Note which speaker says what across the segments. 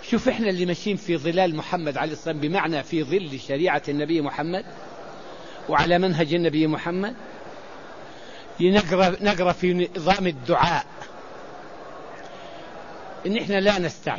Speaker 1: شوف احنا اللي ماشيين في ظلال محمد عليه الصلاة والسلام، بمعنى في ظل شريعة النبي محمد وعلى منهج النبي محمد، نقرأ في نظام الدعاء ان احنا لا نستعجل.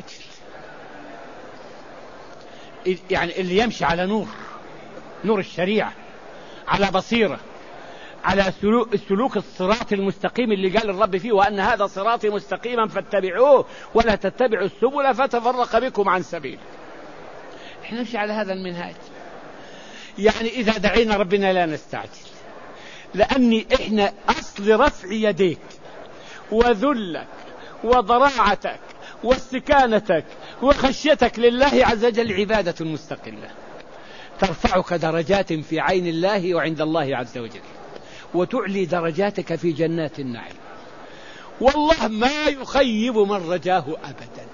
Speaker 1: يعني اللي يمشي على نور الشريعة، على بصيرة، على سلوك الصراط المستقيم اللي قال الرب فيه: وأن هذا صراطي مستقيما فاتبعوه ولا تتبعوا السبل فتفرق بكم عن سبيله. احنا نمشي على هذا المنهاج. يعني إذا دعينا ربنا لا نستعجل، لأني احنا أصل رفع يديك وذلك وضراعتك واستكانتك وخشيتك لله عز وجل عبادة مستقلة ترفعك درجات في عين الله وعند الله عز وجل، وتعلي درجاتك في جنات النعيم. والله ما يخيب من رجاه أبدا.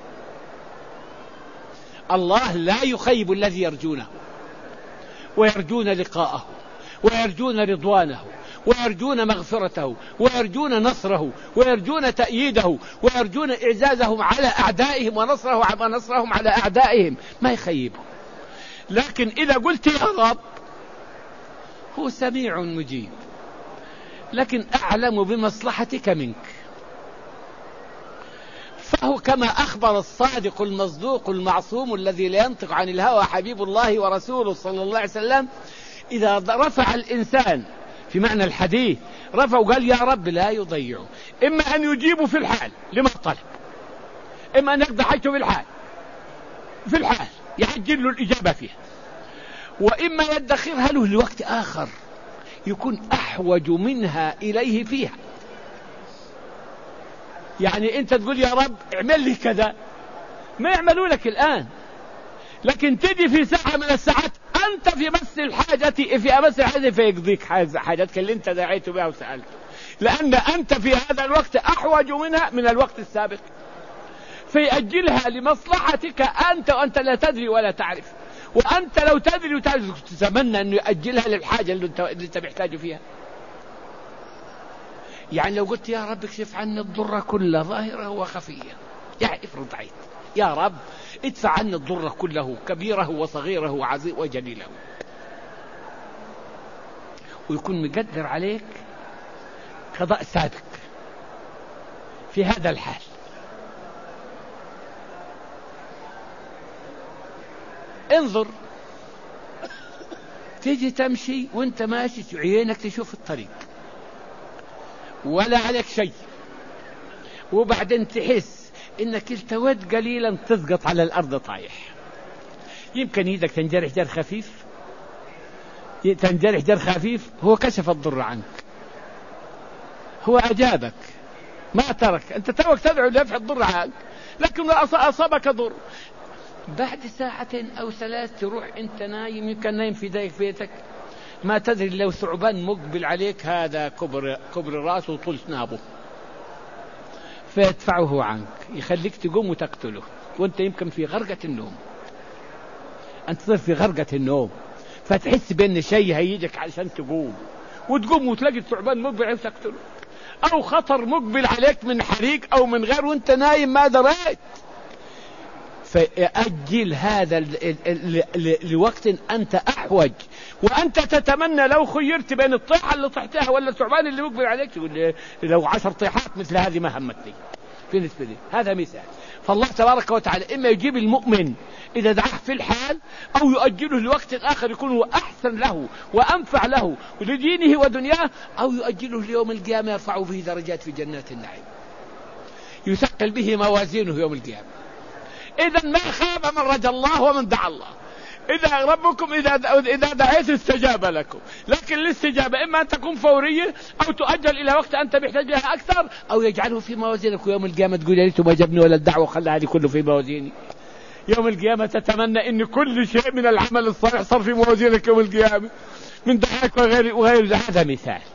Speaker 1: الله لا يخيب الذي يرجونه ويرجون لقاءه ويرجون رضوانه ويرجون مغفرته ويرجون نصره ويرجون تأييده ويرجون إعزازهم على أعدائهم ونصرهم على أعدائهم. ما يخيبه. لكن إذا قلت يا رب هو سميع مجيب، لكن أعلم بمصلحتك منك. فهو كما أخبر الصادق المصدوق المعصوم الذي لا ينطق عن الهوى حبيب الله ورسوله صلى الله عليه وسلم: إذا رفع الإنسان في معنى الحديث رفع وقال يا رب لا يضيعه، إما أن يجيب في الحال لما طلب، إما أن يقضي حاجته في الحال يعجل له الإجابة فيها، وإما يدخرها له لوقت آخر يكون أحوج منها إليه فيها. يعني أنت تقول يا رب اعمل لي كذا، ما يعملوا لك الآن، لكن تجي في ساعة من الساعات أنت في أمس الحاجة فيقضيك حاجتك اللي أنت دعيت بها وسألته، لأن أنت في هذا الوقت أحوج منها من الوقت السابق، فيأجلها لمصلحتك أنت وأنت لا تدري ولا تعرف. وأنت لو تدري وتعرف تتمنى أنه يأجلها للحاجة اللي أنت محتاج فيها. يعني لو قلت يا رب اكشف عني الضر كله ظاهره وخفيه، يعني افرض عيد يا رب ادفع عني الضر كله كبيره وصغيره وعظيم وجليله، ويكون مقدر عليك قضاء سابق في هذا الحال. انظر، تيجي تمشي وانت ماشي عينك تشوف الطريق ولا عليك شيء، وبعدين تحس انك التوت قليلا تسقط على الارض طايح. يمكن ايدك تنجرح جرح خفيف، هو كشف الضر عنك، هو اجابك ما ترك، انت توك تدعو لدفع الضر عنك، لكن اصابك ضر بعد ساعة أو 3 تروح أنت نايم، يمكن نايم في بيتك ما تدري لو ثعبان مقبل عليك، هذا كبر راسه وطول نابه، فيدفعه عنك يخليك تقوم وتقتله، وأنت يمكن في غرقة النوم، أنت تصير في غرقة النوم، فتحس بأن شيء هيجيك علشان تقوم وتقوم وتلاقي الثعبان مقبل عليك وتقتله، أو خطر مقبل عليك من حريق أو من غير وأنت نايم ما دريت. فأجل هذا لوقت أنت أحوج، وأنت تتمنى لو خيرت بين الطيحة اللي طحتها ولا الثعبان اللي مقبل عليك، تقول لو 10 طيحات مثل هذه ما همتني بالنسبة لي. هذا مثال. فالله تبارك وتعالى إما يجيب المؤمن إذا دعاه في الحال، أو يؤجله لوقت آخر يكون هو أحسن له وأنفع له لدينه ودنياه، أو يؤجله ليوم القيامة يرفع به درجات في جنات النعيم، يثقل به موازينه يوم القيامة. إذا ما خاب من رجى الله ومن دعا الله. إذا ربكم إذا دعيت استجاب لكم، لكن الاستجابة إما أن تكون فورية أو تؤجل إلى وقت أنت محتاج لها أكثر، أو يجعله في موازينك يوم القيامة تقول يا ريته ما جابني ولا الدعوة خلى هذه كله في موازيني. يوم القيامة تتمنى إن كل شيء من العمل الصالح صار في موازينك يوم القيامة من دعاك وغير هذا مثال.